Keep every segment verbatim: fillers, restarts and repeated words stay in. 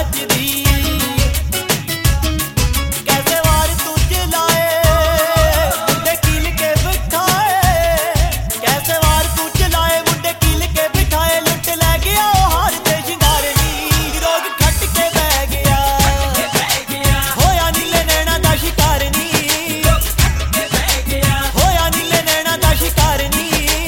नचदी कैसे वार तुझ लाए मुंडे कील के बिठाए कैसे वार तुझ लाए मुंडे कील के बिठाए लुट लै गया ओ हार ते शिंगार नी रोग खट के बह गया होया नीले नैना दा शिकार नी होया नीले नैना दा शिकार नी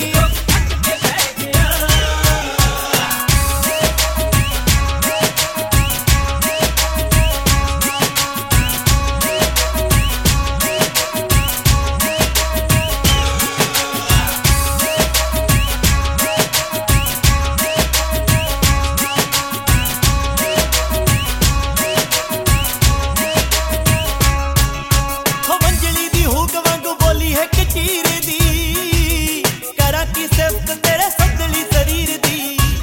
चीर दी करा की सिफ्त तेरे सदली शरीर दी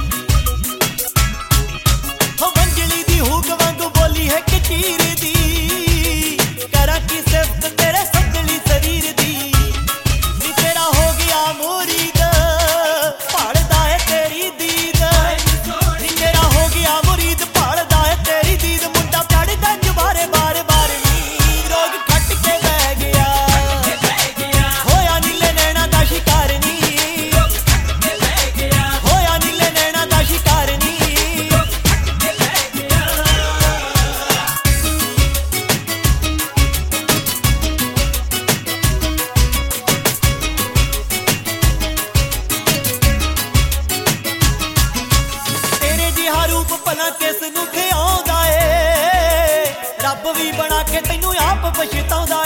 हो मंजली दी हुक वांगू बोली है कि चीर दी करा की सिफ्त तेरे सदली शरीर दी नी तेरा हो गया मुरीद पढ़दा है तेरी दीद नी तेरा हो गया मुरीद पढ़दा है तेरी दीद मुंडा चढ़दा जुबारे बार बार नी रोग खट के बह गया शिकार नी होया नीले नैना दा शिकार नी तेरे जिहा रूप भला किस नूं खिआउंदा ए रब भी बना के तैनूं आप पछताउंदा